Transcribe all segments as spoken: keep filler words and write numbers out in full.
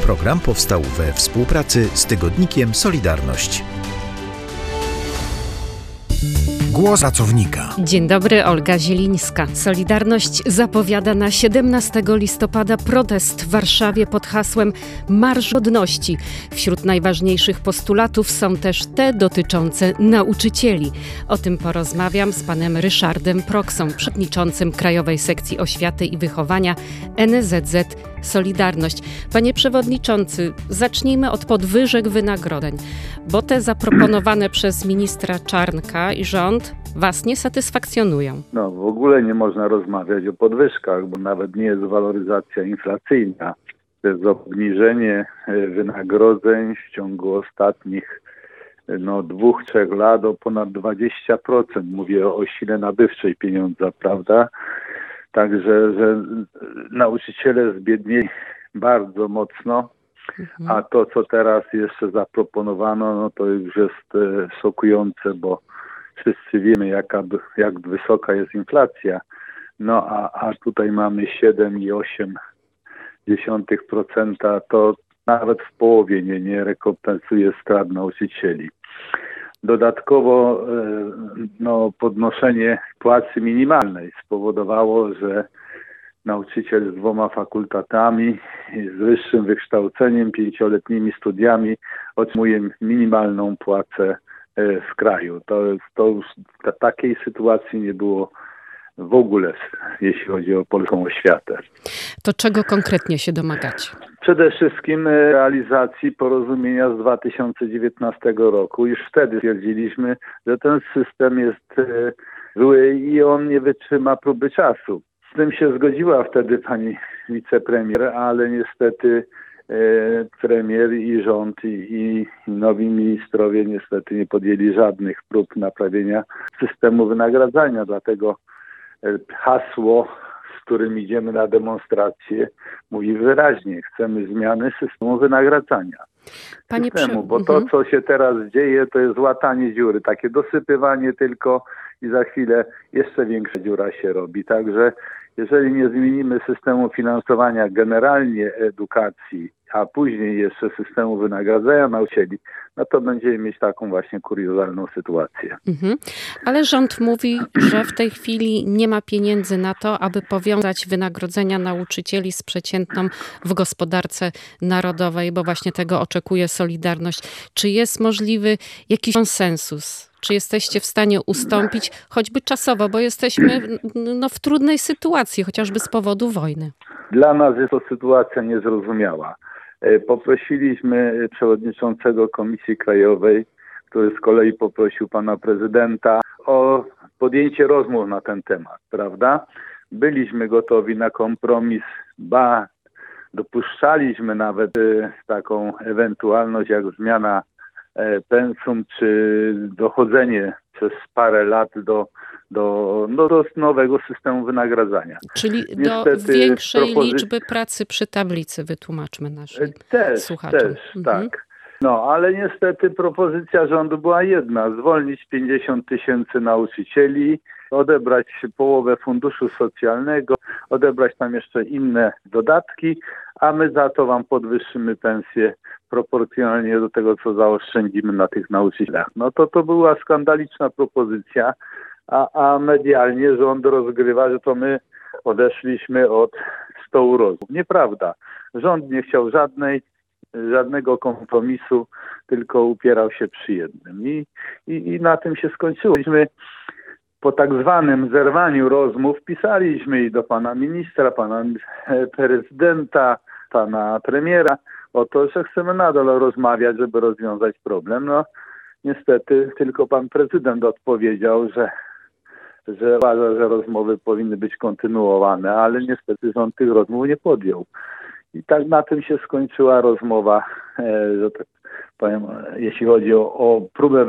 Program powstał we współpracy z tygodnikiem Solidarność. Głos pracownika. Dzień dobry, Olga Zielińska. Solidarność zapowiada na siedemnastego listopada protest w Warszawie pod hasłem Marsz Godności. Wśród najważniejszych postulatów są też te dotyczące nauczycieli. O tym porozmawiam z panem Ryszardem Proksą, przewodniczącym Krajowej Sekcji Oświaty i Wychowania N Z Z Solidarność. Panie przewodniczący, zacznijmy od podwyżek wynagrodzeń, bo te zaproponowane przez ministra Czarnka i rząd was nie satysfakcjonują. No w ogóle nie można rozmawiać o podwyżkach, bo nawet nie jest waloryzacja inflacyjna. To jest obniżenie wynagrodzeń w ciągu ostatnich no, dwóch, trzech lat o ponad dwadzieścia procent. Mówię o sile nabywczej pieniądza, prawda? Także, że nauczyciele zbiednieli bardzo mocno, mhm. a to, co teraz jeszcze zaproponowano, no to już jest e, szokujące, bo wszyscy wiemy, jaka, jak wysoka jest inflacja. No a, a tutaj mamy siedem i osiem dziesiątych procent, to nawet w połowie nie, nie rekompensuje strat nauczycieli. Dodatkowo no, podnoszenie płacy minimalnej spowodowało, że nauczyciel z dwoma fakultatami, z wyższym wykształceniem, pięcioletnimi studiami otrzymuje minimalną płacę w kraju. To, to już ta, takiej sytuacji nie było w ogóle, jeśli chodzi o polską oświatę. To czego konkretnie się domagacie? Przede wszystkim realizacji porozumienia z dwa tysiące dziewiętnastego roku. Już wtedy stwierdziliśmy, że ten system jest zły i on nie wytrzyma próby czasu. Z tym się zgodziła wtedy pani wicepremier, ale niestety e, premier i rząd i, i nowi ministrowie niestety nie podjęli żadnych prób naprawienia systemu wynagradzania. Dlatego e, hasło, z którym idziemy na demonstrację, mówi wyraźnie, chcemy zmiany systemu wynagradzania. Panie Systemu, przy... bo to, mhm. co się teraz dzieje, to jest łatanie dziury, takie dosypywanie tylko i za chwilę jeszcze większa dziura się robi. Także jeżeli nie zmienimy systemu finansowania generalnie edukacji, a później jeszcze systemu wynagradzania nauczycieli, no to będziemy mieć taką właśnie kuriozalną sytuację. Mhm. Ale rząd mówi, że w tej chwili nie ma pieniędzy na to, aby powiązać wynagrodzenia nauczycieli z przeciętną w gospodarce narodowej, bo właśnie tego oczekuje Solidarność. Czy jest możliwy jakiś konsensus? Czy jesteście w stanie ustąpić, choćby czasowo, bo jesteśmy no, w trudnej sytuacji, chociażby z powodu wojny? Dla nas jest to sytuacja niezrozumiała. Poprosiliśmy przewodniczącego Komisji Krajowej, który z kolei poprosił pana prezydenta o podjęcie rozmów na ten temat, prawda? Byliśmy gotowi na kompromis, ba, dopuszczaliśmy nawet taką ewentualność jak zmiana pensum, czy dochodzenie przez parę lat do, do, no, do nowego systemu wynagradzania. Czyli Niestety do większej propozy... liczby pracy przy tablicy, wytłumaczmy naszym też, słuchaczom. Też, mhm. tak. No, ale niestety propozycja rządu była jedna. Zwolnić pięćdziesiąt tysięcy nauczycieli, odebrać połowę funduszu socjalnego, odebrać tam jeszcze inne dodatki, a my za to wam podwyższymy pensję proporcjonalnie do tego, co zaoszczędzimy na tych nauczycielach. No to to była skandaliczna propozycja, a, a medialnie rząd rozgrywa, że to my odeszliśmy od stołu rozmów. Nieprawda. Rząd nie chciał żadnej żadnego kompromisu, tylko upierał się przy jednym. I, i, i na tym się skończyło. Myśmy po tak zwanym zerwaniu rozmów pisaliśmy i do pana ministra, pana prezydenta, pana premiera o to, że chcemy nadal rozmawiać, żeby rozwiązać problem. No niestety tylko pan prezydent odpowiedział, że że uważa, że rozmowy powinny być kontynuowane, ale niestety rząd tych rozmów nie podjął. I tak na tym się skończyła rozmowa, że tak powiem, jeśli chodzi o, o próbę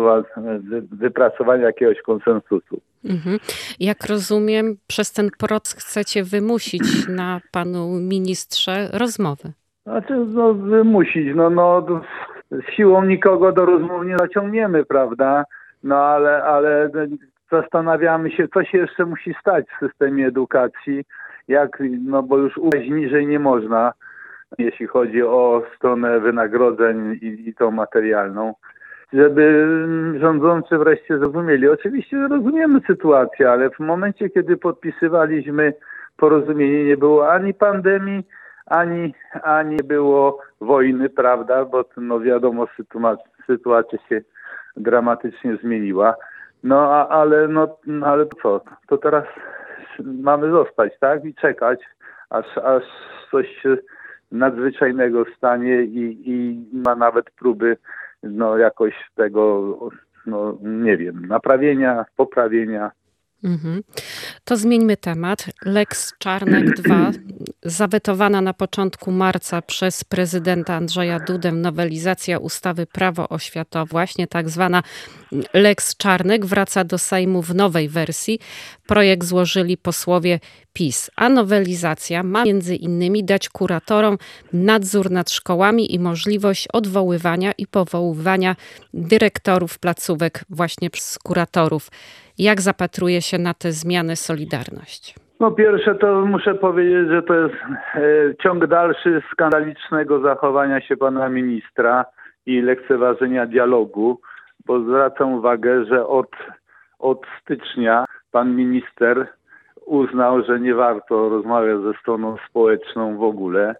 wypracowania jakiegoś konsensusu. Mhm. Jak rozumiem, przez ten proces chcecie wymusić na panu ministrze rozmowy. Znaczy, no wymusić, no, no siłą nikogo do rozmów nie zaciągniemy, prawda? No ale, ale zastanawiamy się, co się jeszcze musi stać w systemie edukacji, jak, no bo już ujść niżej nie można jeśli chodzi o stronę wynagrodzeń i, i tą materialną, żeby rządzący wreszcie zrozumieli. Oczywiście rozumiemy sytuację, ale w momencie, kiedy podpisywaliśmy porozumienie, nie było ani pandemii, ani, ani było wojny, prawda, bo no wiadomo, sytuacja, sytuacja się dramatycznie zmieniła. No a, ale, no, no ale co, to teraz mamy zostać, tak, i czekać, aż, aż coś się nadzwyczajnego stanie i, i ma nawet próby no jakoś tego, no nie wiem, naprawienia, poprawienia. Mhm. To zmieńmy temat. Lex Czarnek dwa, zawetowana na początku marca przez prezydenta Andrzeja Dudę nowelizacja ustawy Prawo oświatowe, właśnie tak zwana Lex Czarnek, wraca do Sejmu w nowej wersji. Projekt złożyli posłowie PiS, a nowelizacja ma między innymi dać kuratorom nadzór nad szkołami i możliwość odwoływania i powoływania dyrektorów placówek właśnie przez kuratorów. Jak zapatruje się na te zmiany Solidarność? No pierwsze to muszę powiedzieć, że to jest e, ciąg dalszy skandalicznego zachowania się pana ministra i lekceważenia dialogu, bo zwracam uwagę, że od, od stycznia pan minister uznał, że nie warto rozmawiać ze stroną społeczną w ogóle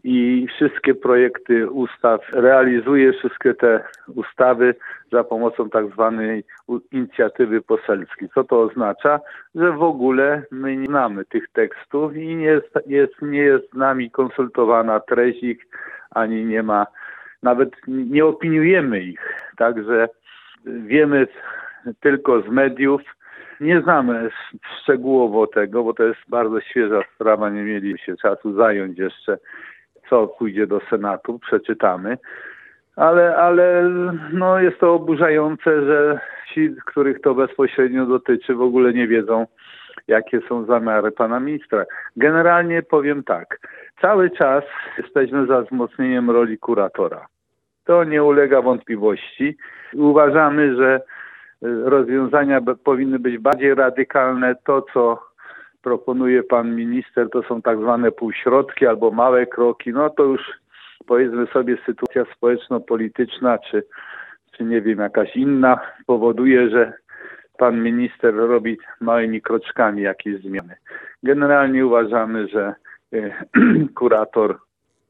i wszystkie projekty ustaw realizuje, wszystkie te ustawy za pomocą tak zwanej inicjatywy poselskiej. Co to oznacza? Że w ogóle my nie znamy tych tekstów i nie jest, jest, nie jest z nami konsultowana treść ich, ani nie ma, nawet nie opiniujemy ich. Także wiemy tylko z mediów, nie znamy szczegółowo tego, bo to jest bardzo świeża sprawa, nie mieli się czasu zająć jeszcze, co pójdzie do Senatu, przeczytamy. Ale, ale no jest to oburzające, że ci, których to bezpośrednio dotyczy, w ogóle nie wiedzą, jakie są zamiary pana ministra. Generalnie powiem tak, cały czas jesteśmy za wzmocnieniem roli kuratora. To nie ulega wątpliwości. Uważamy, że rozwiązania powinny być bardziej radykalne. To, co proponuje pan minister, to są tak zwane półśrodki albo małe kroki. No to już powiedzmy sobie sytuacja społeczno-polityczna, czy, czy nie wiem, jakaś inna powoduje, że pan minister robi małymi kroczkami jakieś zmiany. Generalnie uważamy, że y, kurator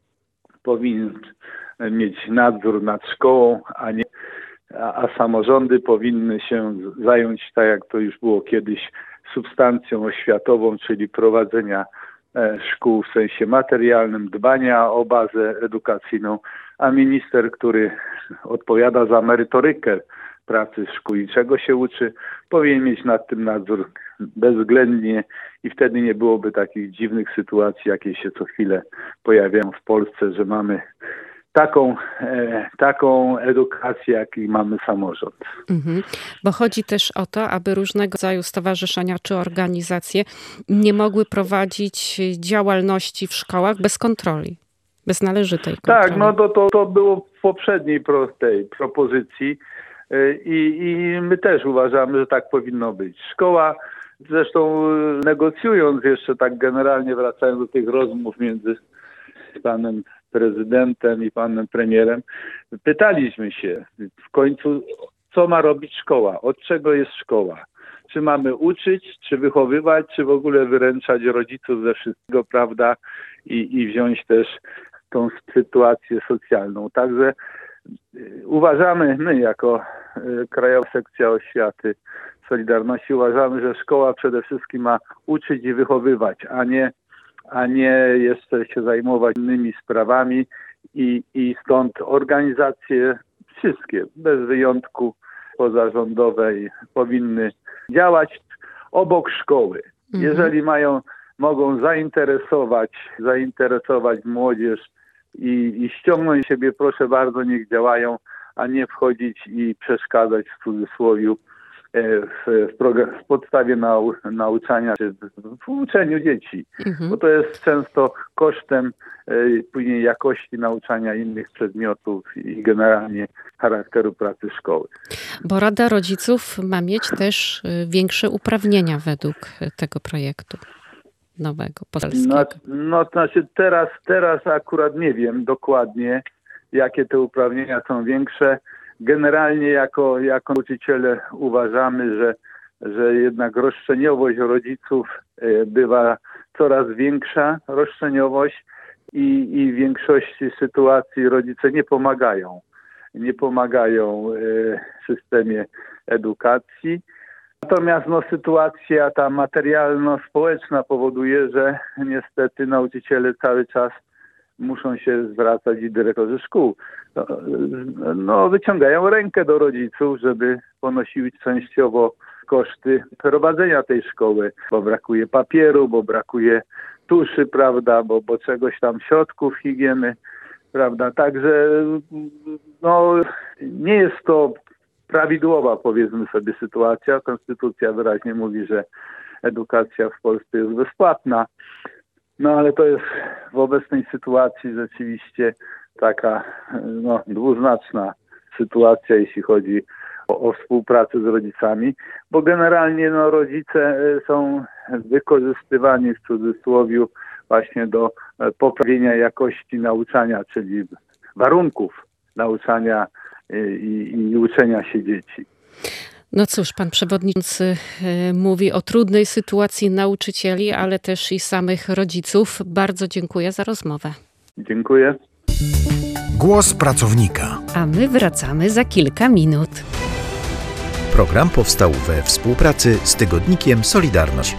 powinien mieć nadzór nad szkołą, a nie a, a samorządy powinny się zająć, tak jak to już było kiedyś, substancją oświatową, czyli prowadzenia e, szkół w sensie materialnym, dbania o bazę edukacyjną, a minister, który odpowiada za merytorykę pracy szkół i czego się uczy, powinien mieć nad tym nadzór bezwzględnie i wtedy nie byłoby takich dziwnych sytuacji, jakie się co chwilę pojawiają w Polsce, że mamy taką, e, taką edukację, jakiej mamy samorząd. Mhm. Bo chodzi też o to, aby różnego rodzaju stowarzyszenia czy organizacje nie mogły prowadzić działalności w szkołach bez kontroli, bez należytej kontroli. Tak, no to, to, to było w poprzedniej pro, tej propozycji i, i my też uważamy, że tak powinno być. Szkoła, zresztą negocjując jeszcze tak generalnie, wracając do tych rozmów między panem prezydentem i panem premierem, pytaliśmy się w końcu, co ma robić szkoła, od czego jest szkoła. Czy mamy uczyć, czy wychowywać, czy w ogóle wyręczać rodziców ze wszystkiego, prawda, i, i wziąć też tą sytuację socjalną. Także uważamy, my jako Krajowa Sekcja Oświaty Solidarności uważamy, że szkoła przede wszystkim ma uczyć i wychowywać, a nie a nie jeszcze się zajmować innymi sprawami i, i stąd organizacje wszystkie, bez wyjątku pozarządowej, powinny działać obok szkoły. Mhm. Jeżeli mają, mogą zainteresować, zainteresować młodzież i, i ściągnąć siebie, proszę bardzo, niech działają, a nie wchodzić i przeszkadzać w cudzysłowie w, w, w podstawie nau, nauczania, czy w, w uczeniu dzieci, mhm. bo to jest często kosztem y, później jakości nauczania innych przedmiotów i generalnie charakteru pracy szkoły. Bo Rada Rodziców ma mieć też większe uprawnienia według tego projektu. nowego poselskiego? No, no to znaczy teraz, teraz akurat nie wiem dokładnie, jakie te uprawnienia są większe. Generalnie jako, jako nauczyciele uważamy, że, że jednak roszczeniowość rodziców bywa coraz większa, roszczeniowość i, i w większości sytuacji rodzice nie pomagają. Nie pomagają w systemie edukacji. Natomiast no, sytuacja ta materialno-społeczna powoduje, że niestety nauczyciele cały czas muszą się zwracać i dyrektorzy szkół. No, no, wyciągają rękę do rodziców, żeby ponosiły częściowo koszty prowadzenia tej szkoły, bo brakuje papieru, bo brakuje tuszy, prawda, bo, bo czegoś tam, środków higieny, prawda. Także no, nie jest to prawidłowa, powiedzmy sobie, sytuacja. Konstytucja wyraźnie mówi, że edukacja w Polsce jest bezpłatna. No ale to jest w obecnej sytuacji rzeczywiście taka no, dwuznaczna sytuacja, jeśli chodzi o, o współpracę z rodzicami, bo generalnie no, rodzice są wykorzystywani w cudzysłowie właśnie do poprawienia jakości nauczania, czyli warunków nauczania i, i uczenia się dzieci. No cóż, pan przewodniczący mówi o trudnej sytuacji nauczycieli, ale też i samych rodziców. Bardzo dziękuję za rozmowę. Dziękuję. Głos pracownika. A my wracamy za kilka minut. Program powstał we współpracy z tygodnikiem Solidarność.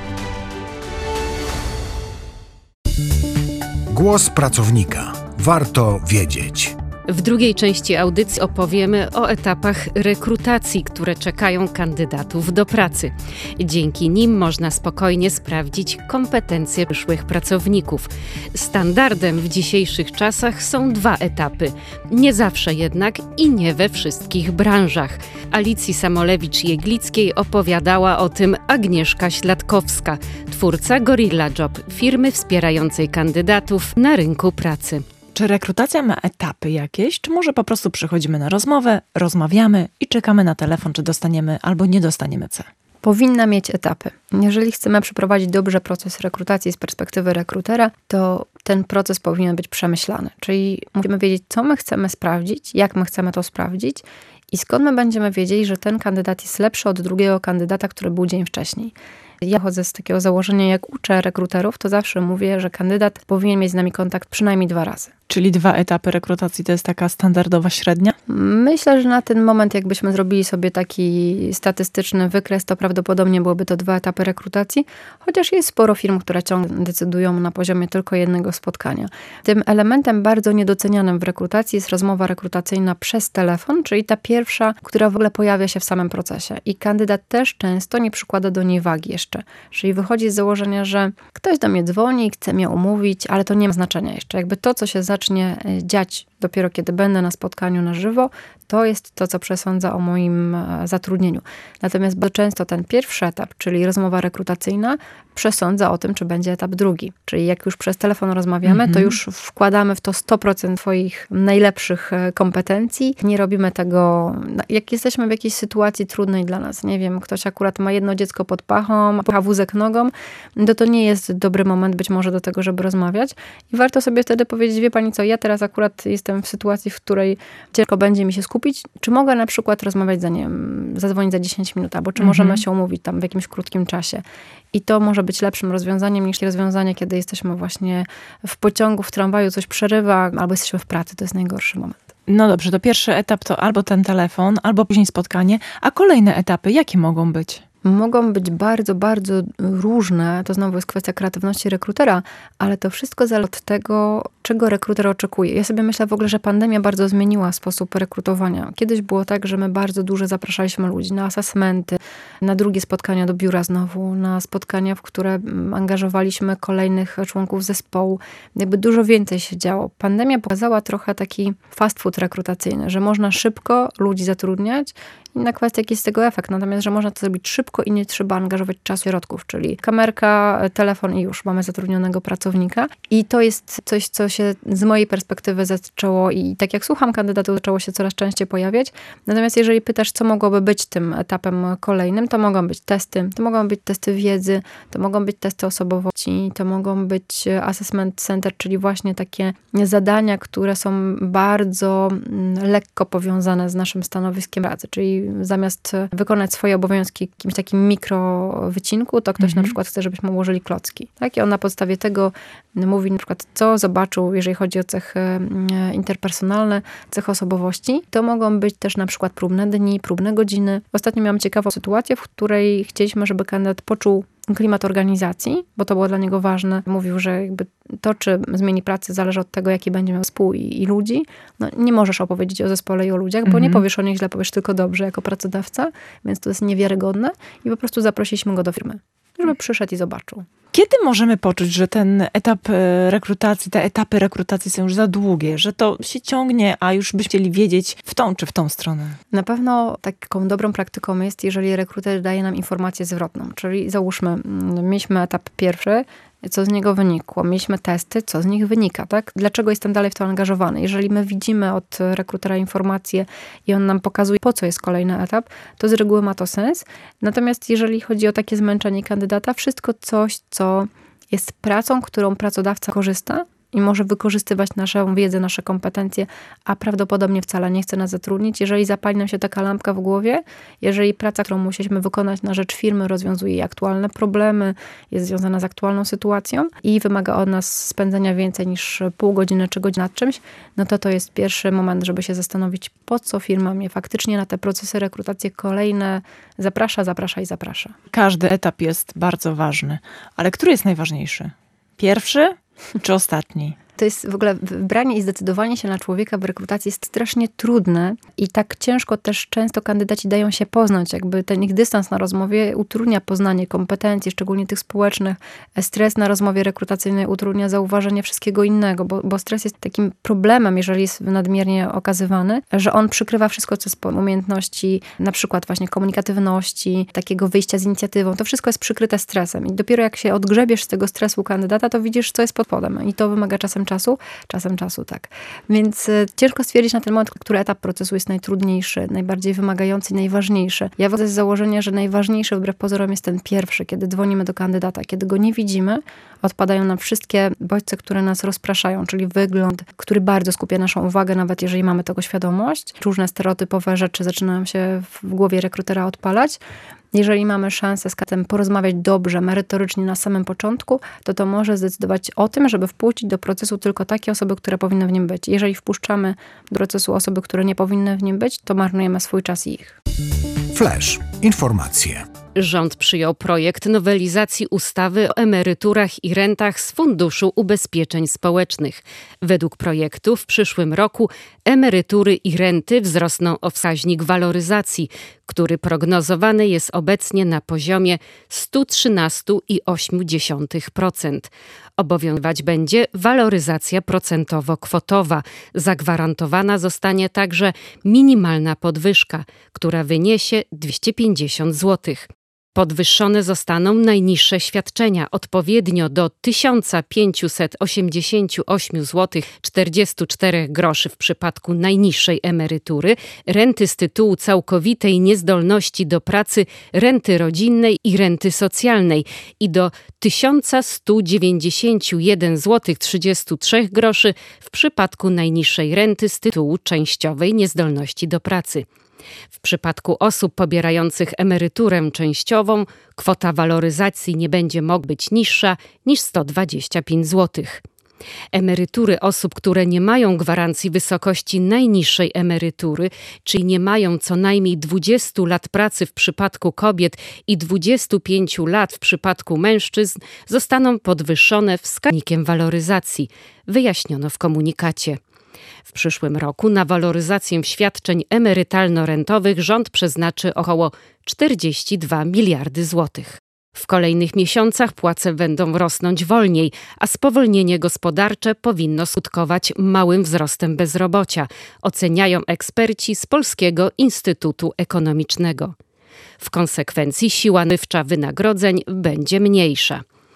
Głos pracownika. Warto wiedzieć. W drugiej części audycji opowiemy o etapach rekrutacji, które czekają kandydatów do pracy. Dzięki nim można spokojnie sprawdzić kompetencje przyszłych pracowników. Standardem w dzisiejszych czasach są dwa etapy. Nie zawsze jednak i nie we wszystkich branżach. Alicji Samolewicz-Jeglickiej opowiadała o tym Agnieszka Śladkowska, twórca Gorilla Job, firmy wspierającej kandydatów na rynku pracy. Czy rekrutacja ma etapy jakieś, czy może po prostu przychodzimy na rozmowę, rozmawiamy i czekamy na telefon, czy dostaniemy albo nie dostaniemy C? Powinna mieć etapy. Jeżeli chcemy przeprowadzić dobrze proces rekrutacji z perspektywy rekrutera, to ten proces powinien być przemyślany. Czyli musimy wiedzieć, co my chcemy sprawdzić, jak my chcemy to sprawdzić i skąd my będziemy wiedzieli, że ten kandydat jest lepszy od drugiego kandydata, który był dzień wcześniej. Ja chodzę z takiego założenia, jak uczę rekruterów, to zawsze mówię, że kandydat powinien mieć z nami kontakt przynajmniej dwa razy. Czyli dwa etapy rekrutacji to jest taka standardowa średnia? Myślę, że na ten moment, jakbyśmy zrobili sobie taki statystyczny wykres, to prawdopodobnie byłoby to dwa etapy rekrutacji, chociaż jest sporo firm, które ciągle decydują na poziomie tylko jednego spotkania. Tym elementem bardzo niedocenianym w rekrutacji jest rozmowa rekrutacyjna przez telefon, czyli ta pierwsza, która w ogóle pojawia się w samym procesie. I kandydat też często nie przykłada do niej wagi jeszcze. Czyli wychodzi z założenia, że ktoś do mnie dzwoni, chce mnie umówić, ale to nie ma znaczenia jeszcze. Jakby to, co się zacznie dziać dopiero kiedy będę na spotkaniu na żywo, to jest to, co przesądza o moim zatrudnieniu. Natomiast bardzo często ten pierwszy etap, czyli rozmowa rekrutacyjna, przesądza o tym, czy będzie etap drugi. Czyli jak już przez telefon rozmawiamy, mm-hmm. to już wkładamy w to sto procent swoich najlepszych kompetencji. Nie robimy tego, jak jesteśmy w jakiejś sytuacji trudnej dla nas. Nie wiem, ktoś akurat ma jedno dziecko pod pachą, a wózek nogą, to to nie jest dobry moment być może do tego, żeby rozmawiać. I warto sobie wtedy powiedzieć, wie pani co, ja teraz akurat jestem w sytuacji, w której ciężko będzie mi się skupić. Czy mogę na przykład rozmawiać za, nie wiem, zadzwonić za dziesięć minut, albo czy mm-hmm. możemy się umówić tam w jakimś krótkim czasie. I to może być lepszym rozwiązaniem niż rozwiązanie, kiedy jesteśmy właśnie w pociągu, w tramwaju, coś przerywa, albo jesteśmy w pracy. To jest najgorszy moment. No dobrze, to pierwszy etap to albo ten telefon, albo później spotkanie, a kolejne etapy jakie mogą być? Mogą być bardzo, bardzo różne. To znowu jest kwestia kreatywności rekrutera, ale to wszystko zależy od tego, czego rekruter oczekuje. Ja sobie myślę w ogóle, że pandemia bardzo zmieniła sposób rekrutowania. Kiedyś było tak, że my bardzo dużo zapraszaliśmy ludzi na asesmenty, na drugie spotkania do biura znowu, na spotkania, w które angażowaliśmy kolejnych członków zespołu. Jakby dużo więcej się działo. Pandemia pokazała trochę taki fast food rekrutacyjny, że można szybko ludzi zatrudniać. Inna kwestia, jaki jest tego efekt. Natomiast, że można to zrobić szybko i nie trzeba angażować czasu i środków, czyli kamerka, telefon i już mamy zatrudnionego pracownika. I to jest coś, co się się z mojej perspektywy zaczęło i tak jak słucham kandydatów, zaczęło się coraz częściej pojawiać. Natomiast jeżeli pytasz, co mogłoby być tym etapem kolejnym, to mogą być testy, to mogą być testy wiedzy, to mogą być testy osobowości, to mogą być assessment center, czyli właśnie takie zadania, które są bardzo lekko powiązane z naszym stanowiskiem pracy, czyli zamiast wykonać swoje obowiązki w jakimś takim mikrowycinku, to ktoś mhm. na przykład chce, żebyśmy ułożyli klocki. Tak? I on na podstawie tego mówi na przykład, co zobaczył, jeżeli chodzi o cechy interpersonalne, cechy osobowości. To mogą być też na przykład próbne dni, próbne godziny. Ostatnio miałam ciekawą sytuację, w której chcieliśmy, żeby kandydat poczuł klimat organizacji, bo to było dla niego ważne. Mówił, że jakby to, czy zmieni pracę, zależy od tego, jaki będzie miał zespół i, i ludzi. No, nie możesz opowiedzieć o zespole i o ludziach, bo mm-hmm. nie powiesz o nich źle, powiesz tylko dobrze jako pracodawca, więc to jest niewiarygodne i po prostu zaprosiliśmy go do firmy, żeby przyszedł i zobaczył. Kiedy możemy poczuć, że ten etap rekrutacji, te etapy rekrutacji są już za długie, że to się ciągnie, a już byśmy chcieli wiedzieć w tą czy w tą stronę? Na pewno taką dobrą praktyką jest, jeżeli rekruter daje nam informację zwrotną. Czyli załóżmy, mieliśmy etap pierwszy, co z niego wynikło. Mieliśmy testy, co z nich wynika, tak? Dlaczego jestem dalej w to angażowany? Jeżeli my widzimy od rekrutera informację i on nam pokazuje, po co jest kolejny etap, to z reguły ma to sens. Natomiast jeżeli chodzi o takie zmęczenie kandydata, wszystko coś, co jest pracą, którą pracodawca korzysta i może wykorzystywać naszą wiedzę, nasze kompetencje, a prawdopodobnie wcale nie chce nas zatrudnić. Jeżeli zapali nam się taka lampka w głowie, jeżeli praca, którą musieliśmy wykonać na rzecz firmy, rozwiązuje jej aktualne problemy, jest związana z aktualną sytuacją i wymaga od nas spędzenia więcej niż pół godziny czy godziny nad czymś, no to to jest pierwszy moment, żeby się zastanowić, po co firma mnie faktycznie na te procesy rekrutacje kolejne zaprasza, zaprasza i zaprasza. Każdy etap jest bardzo ważny, ale który jest najważniejszy? Pierwszy czy ostatni? To jest w ogóle wybranie i zdecydowanie się na człowieka w rekrutacji jest strasznie trudne i tak ciężko też często kandydaci dają się poznać. Jakby ten ich dystans na rozmowie utrudnia poznanie kompetencji, szczególnie tych społecznych. Stres na rozmowie rekrutacyjnej utrudnia zauważenie wszystkiego innego, bo, bo stres jest takim problemem, jeżeli jest nadmiernie okazywany, że on przykrywa wszystko, co jest umiejętności, na przykład właśnie komunikatywności, takiego wyjścia z inicjatywą. To wszystko jest przykryte stresem i dopiero jak się odgrzebiesz z tego stresu kandydata, to widzisz, co jest pod spodem i to wymaga czasem czasu, czasem czasu, tak. Więc y, ciężko stwierdzić na ten moment, który etap procesu jest najtrudniejszy, najbardziej wymagający i najważniejszy. Ja wychodzę z założenia, że najważniejszy wbrew pozorom jest ten pierwszy, kiedy dzwonimy do kandydata. Kiedy go nie widzimy, odpadają nam wszystkie bodźce, które nas rozpraszają, czyli wygląd, który bardzo skupia naszą uwagę, nawet jeżeli mamy tego świadomość. Różne stereotypowe rzeczy zaczynają się w głowie rekrutera odpalać. Jeżeli mamy szansę z kandydatem porozmawiać dobrze, merytorycznie na samym początku, to to może zdecydować o tym, żeby wpuścić do procesu tylko takie osoby, które powinny w nim być. Jeżeli wpuszczamy do procesu osoby, które nie powinny w nim być, to marnujemy swój czas i ich. Flash. Informacje. Rząd przyjął projekt nowelizacji ustawy o emeryturach i rentach z Funduszu Ubezpieczeń Społecznych. Według projektu w przyszłym roku emerytury i renty wzrosną o wskaźnik waloryzacji, który prognozowany jest obecnie na poziomie sto trzynaście przecinek osiem procent. Obowiązywać będzie waloryzacja procentowo-kwotowa. Zagwarantowana zostanie także minimalna podwyżka, która wyniesie dwieście pięćdziesiąt złotych. Podwyższone zostaną najniższe świadczenia odpowiednio do tysiąc pięćset osiemdziesiąt osiem złotych czterdzieści cztery groszy w przypadku najniższej emerytury, renty z tytułu całkowitej niezdolności do pracy, renty rodzinnej i renty socjalnej i do tysiąc sto dziewięćdziesiąt jeden złotych trzydzieści trzy groszy w przypadku najniższej renty z tytułu częściowej niezdolności do pracy. W przypadku osób pobierających emeryturę częściową kwota waloryzacji nie będzie mogła być niższa niż sto dwadzieścia pięć złotych. Emerytury osób, które nie mają gwarancji wysokości najniższej emerytury, czyli nie mają co najmniej dwadzieścia lat pracy w przypadku kobiet i dwadzieścia pięć lat w przypadku mężczyzn, zostaną podwyższone wskaźnikiem waloryzacji, wyjaśniono w komunikacie. W przyszłym roku na waloryzację świadczeń emerytalno-rentowych rząd przeznaczy około czterdzieści dwa miliardy złotych. W kolejnych miesiącach płace będą rosnąć wolniej, a spowolnienie gospodarcze powinno skutkować małym wzrostem bezrobocia, oceniają eksperci z Polskiego Instytutu Ekonomicznego. W konsekwencji siła nabywcza wynagrodzeń będzie mniejsza.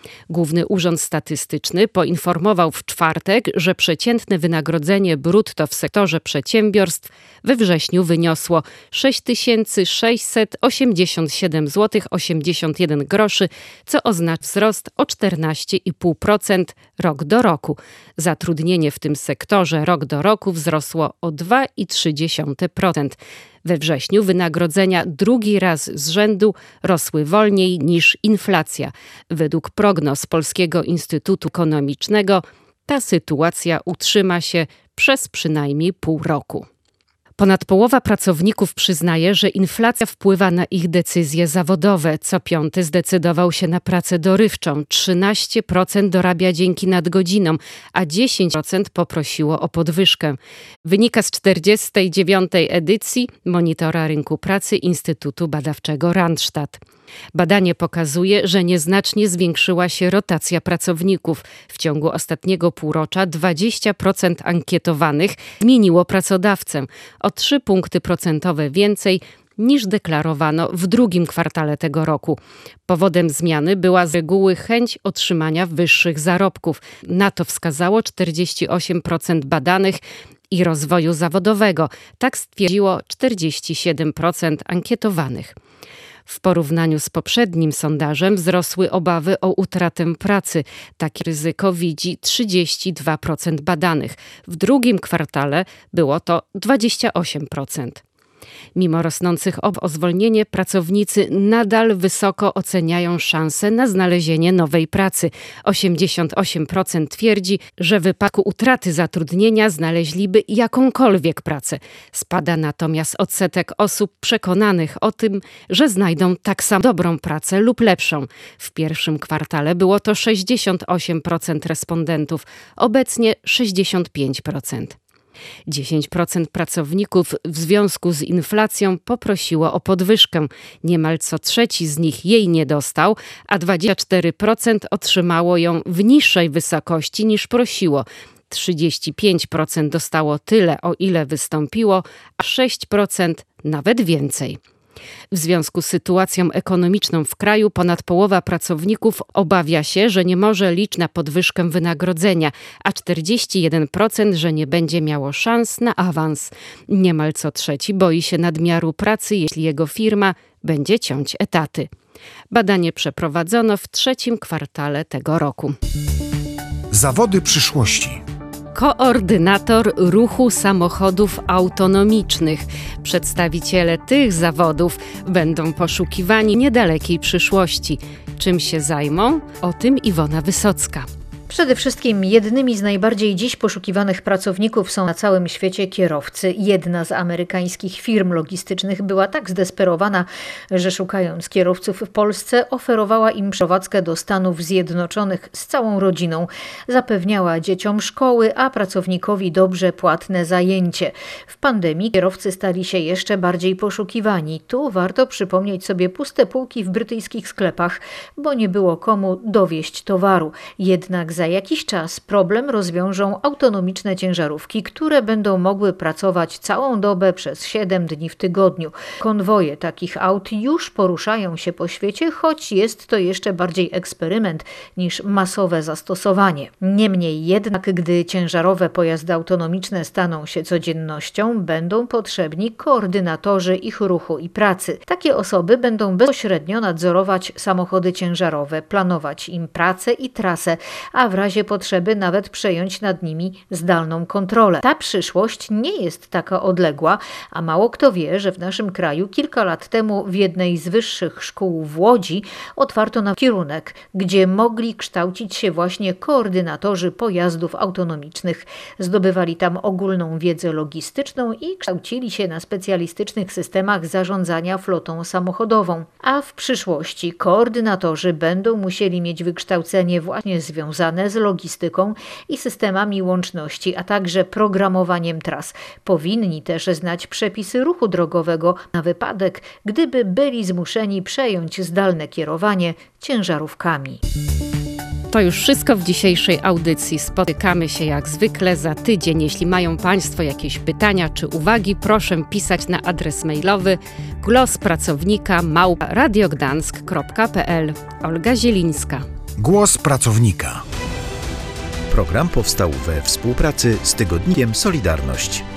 Główny Urząd Statystyczny poinformował w czwartek, że przeciętne wynagrodzenie brutto w sektorze przedsiębiorstw we wrześniu wyniosło sześć tysięcy sześćset osiemdziesiąt siedem złotych osiemdziesiąt jeden groszy, co oznacza wzrost o czternaście i pół procent rok do roku. Zatrudnienie w tym sektorze rok do roku wzrosło o dwa i trzy dziesiąte procent. We wrześniu wynagrodzenia drugi raz z rzędu rosły wolniej niż inflacja. Według prognoz Polskiego Instytutu Ekonomicznego ta sytuacja utrzyma się przez przynajmniej pół roku. Ponad połowa pracowników przyznaje, że inflacja wpływa na ich decyzje zawodowe. Co piąty zdecydował się na pracę dorywczą, trzynaście procent dorabia dzięki nadgodzinom, a dziesięć procent poprosiło o podwyżkę. Wynika z czterdziestej dziewiątej edycji Monitora Rynku Pracy Instytutu Badawczego Randstad. Badanie pokazuje, że nieznacznie zwiększyła się rotacja pracowników. W ciągu ostatniego półrocza dwadzieścia procent ankietowanych zmieniło pracodawcę, o trzy punkty procentowe więcej niż deklarowano w drugim kwartale tego roku. Powodem zmiany była z reguły chęć otrzymania wyższych zarobków. Na to wskazało czterdzieści osiem procent badanych i rozwoju zawodowego. Tak stwierdziło czterdzieści siedem procent ankietowanych. W porównaniu z poprzednim sondażem wzrosły obawy o utratę pracy. Takie ryzyko widzi trzydzieści dwa procent badanych. W drugim kwartale było to dwadzieścia osiem procent. Mimo rosnących obaw o zwolnienie, pracownicy nadal wysoko oceniają szanse na znalezienie nowej pracy. osiemdziesiąt osiem procent twierdzi, że w wypadku utraty zatrudnienia znaleźliby jakąkolwiek pracę. Spada natomiast odsetek osób przekonanych o tym, że znajdą tak samo dobrą pracę lub lepszą. W pierwszym kwartale było to sześćdziesiąt osiem procent respondentów, obecnie sześćdziesiąt pięć procent. dziesięć procent pracowników w związku z inflacją poprosiło o podwyżkę. Niemal co trzeci z nich jej nie dostał, a dwadzieścia cztery procent otrzymało ją w niższej wysokości niż prosiło. trzydzieści pięć procent dostało tyle, o ile wystąpiło, a sześć procent nawet więcej. W związku z sytuacją ekonomiczną w kraju ponad połowa pracowników obawia się, że nie może liczyć na podwyżkę wynagrodzenia, a czterdzieści jeden procent, że nie będzie miało szans na awans. Niemal co trzeci boi się nadmiaru pracy, jeśli jego firma będzie ciąć etaty. Badanie przeprowadzono w trzecim kwartale tego roku. Zawody przyszłości. Koordynator ruchu samochodów autonomicznych. Przedstawiciele tych zawodów będą poszukiwani w niedalekiej przyszłości. Czym się zajmą? O tym Iwona Wysocka. Przede wszystkim jednymi z najbardziej dziś poszukiwanych pracowników są na całym świecie kierowcy. Jedna z amerykańskich firm logistycznych była tak zdesperowana, że szukając kierowców w Polsce oferowała im przeprowadzkę do Stanów Zjednoczonych z całą rodziną. Zapewniała dzieciom szkoły, a pracownikowi dobrze płatne zajęcie. W pandemii kierowcy stali się jeszcze bardziej poszukiwani. Tu warto przypomnieć sobie puste półki w brytyjskich sklepach, bo nie było komu dowieźć towaru. Jednak za Za jakiś czas problem rozwiążą autonomiczne ciężarówki, które będą mogły pracować całą dobę przez siedem dni w tygodniu. Konwoje takich aut już poruszają się po świecie, choć jest to jeszcze bardziej eksperyment niż masowe zastosowanie. Niemniej jednak, gdy ciężarowe pojazdy autonomiczne staną się codziennością, będą potrzebni koordynatorzy ich ruchu i pracy. Takie osoby będą bezpośrednio nadzorować samochody ciężarowe, planować im pracę i trasę, a w razie potrzeby nawet przejąć nad nimi zdalną kontrolę. Ta przyszłość nie jest taka odległa, a mało kto wie, że w naszym kraju kilka lat temu w jednej z wyższych szkół w Łodzi otwarto na kierunek, gdzie mogli kształcić się właśnie koordynatorzy pojazdów autonomicznych. Zdobywali tam ogólną wiedzę logistyczną i kształcili się na specjalistycznych systemach zarządzania flotą samochodową. A w przyszłości koordynatorzy będą musieli mieć wykształcenie właśnie związane z logistyką i systemami łączności, a także programowaniem tras. Powinni też znać przepisy ruchu drogowego na wypadek, gdyby byli zmuszeni przejąć zdalne kierowanie ciężarówkami. To już wszystko w dzisiejszej audycji. Spotykamy się jak zwykle za tydzień. Jeśli mają Państwo jakieś pytania czy uwagi, proszę pisać na adres mailowy głos pracownika małpa radiogdansk kropka p l. Olga Zielińska. Głos pracownika. Program powstał we współpracy z tygodnikiem Solidarność.